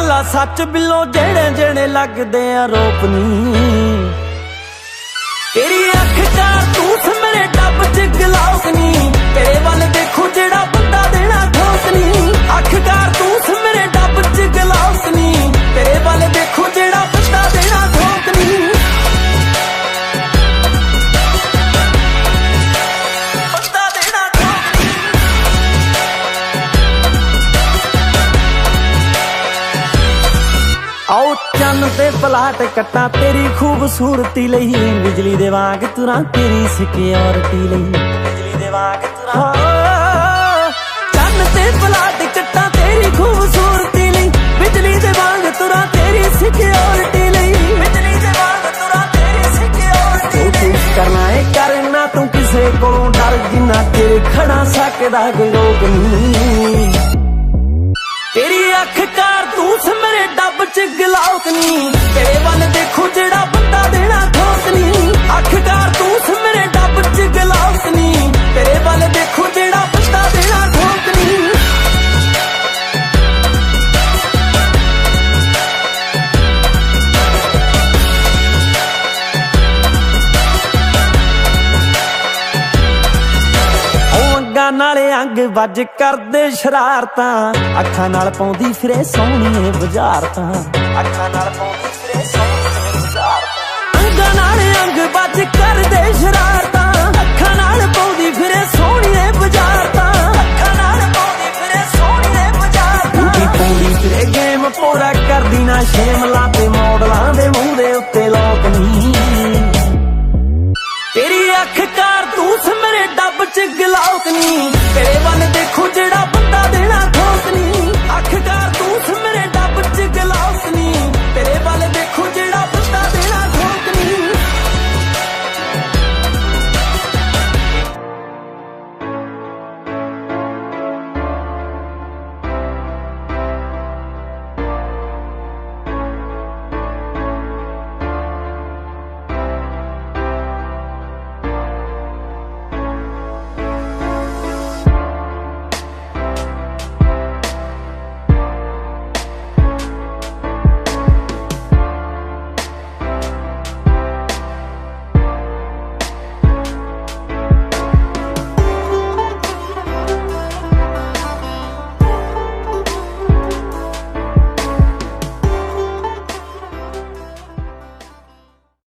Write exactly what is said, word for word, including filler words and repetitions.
ਕੱਲਾ ਸੱਚ ਬਿੱਲੋ ਜਿਹੜੇ ਜਿਹੜੇ ਲੱਗਦੇ ਆਰੋਪ ਨੀ। ਤੇਰੀ ਅੱਖ ਕਾਰਤੂਸ ਮੇਰੇ ਡੱਬ ਚ ਗਲਾਉਕ ਨੀ, ਤੇਰੇ ਵੱਲ ਦੇਖੋ ਜਿਹੜਾ ਬੰਦਾ ਦੇਣਾ ਠੋਕ ਨੀ। ਅੱਖ ਕਾਰਤੂਸ ਮੇਰੇ ਡੱਬ ਚ ਗਲਾਉਕ ਨੀ, ਤੇਰੇ ਵੱਲ ਦੇਖੋ ਜਿਹੜਾ ਬੰਦਾ ਦੇਣਾ ਠੋਕ ਨੀ। ਬੰਦਾ ਦੇਣਾ ਠੋਕ ਨੀ। ਆਓ ਚੰਨ ਤੇ ਪਲਾਟ ਕੱਟਾਂ ਤੇਰੀ ਖੂਬਸੂਰਤੀ ਲਈ, ਬਿਜਲੀ ਦੇ ਵਾਂਗ ਤੁਰਾਂ ਤੇਰੀ ਸਿਕਿਉਰਿਟੀ ਲਈ, ਬਿਜਲੀ ਦੇ ਵਾਂਗ ਤੁਰਾਂ। ਚੰਨ ਤੇ ਪਲਾਟ ਕੱਟਾਂ ਤੇਰੀ ਖੂਬਸੂਰਤੀ ਲਈ, ਬਿਜਲੀ ਦੇ ਵਾਂਗ ਤੁਰਾਂ ਤੇਰੀ ਸਿਕਿਉਰਿਟੀ ਲਈ, ਬਿਜਲੀ ਦੇ ਵਾਂਗ ਤੁਰਾਂ ਤੇਰੀ ਸਿਕਿਉਰਿਟੀ ਲਈ। ਤੂੰ ਕਰਨਾ ਏ ਕਰਨਾ ਤੂੰ ਕਿਸੇ ਕੋਲੋਂ ਡਰ, ਜਿੰਨਾ ਤੇਰੇ ਖੜਾ ਸਕਦਾ ਕੋਈ ਰੋਕ ਨੀ। ਤੇਰੀ ਅੱਖ ਕਾਰਤੂਸ ਮੇਰੇ ਡੱਬ ਚ ਗਲਾਉਕ ਨੀ, ਤੇਰੇ ਵੱਲ ਦੇਖੋ ਜਿਹੜਾ ਬੰਦਾ ਦੇਣਾ ਠੋਕ ਨੀ। ਅੱਖ ਕਾਰਤੂਸ ਮੇਰੇ ਡੱਬ ਚ ਗਲਾਉਕ ਨੀ, ਤੇਰੇ ਵੱਲ ਦੇਖੋ ਜਿਹੜਾ ਬੰਦਾ ਦੇਣਾ ਠੋਕ ਨੀ। ਨਾਲੇ ਅੰਗ ਵੱਜ ਕਰਦੇ ਸ਼ਰਾਰਤਾਂ, ਅੱਖਾਂ ਨਾਲ ਪਾਉਂਦੀ ਫਿਰੇ ਸੋਹਣੀਏ ਬੁਝਾਰਤਾਂ, ਅੱਖਾਂ ਨਾਲ ਪਾਉਂਦੀ ਫਿਰੇ ਸੋਹਣੀਏ ਬੁਝਾਰਤਾਂ। ਅੰਗਾਂ ਨਾਲ ਅੰਗ ਵੱਜ ਕਰਦੇ ਸ਼ਰਾਰਤਾਂ, ਅੱਖਾਂ ਨਾਲ ਪਾਉਂਦੀ ਫਿਰੇ ਸੋਹਣੀਏ ਬੁਝਾਰਤਾਂ, ਅੱਖਾਂ ਨਾਲ ਪਾਉਂਦੀ ਫਿਰੇ ਸੋਹਣੀਏ ਬੁਝਾਰਤਾਂ। ਪਾਉਂਦੀ ਫਿਰੇ ਗੇਮ ਪੂਰਾ ਕਰਦੀ ਨਾ ਸ਼ੇਮ ਲਾ